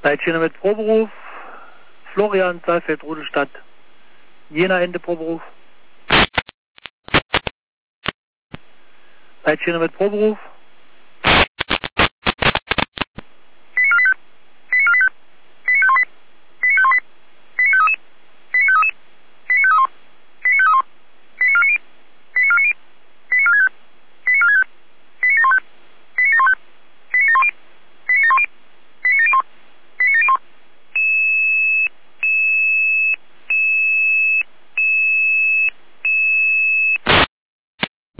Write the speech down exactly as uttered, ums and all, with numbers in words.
Leitstelle mit Proberuf, Florian, Saalfeld, Rudolstadt, Jena, Ende Proberuf. Leitstelle mit Proberuf.